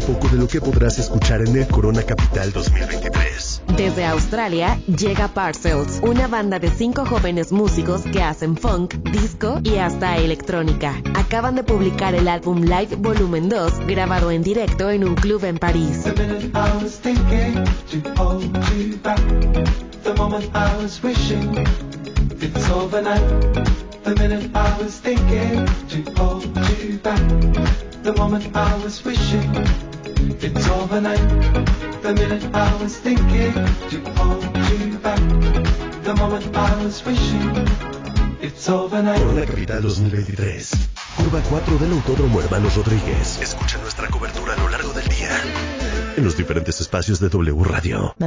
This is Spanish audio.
poco de lo que podrás escuchar en el Corona Capital 2023. Desde Australia llega Parcels, una banda de 5 jóvenes músicos que hacen funk, disco y hasta electrónica. Acaban de publicar el álbum Live Volumen 2, grabado en directo en un club en París. The minute I was thinking to hold you back. The moment I was wishing it's overnight. The minute I was thinking to hold you back. The moment I was wishing it's overnight. Corona Capital 2023. Curva 4 del Autódromo Hermanos Rodríguez. Escucha nuestra cobertura a lo largo del día en los diferentes espacios de W Radio.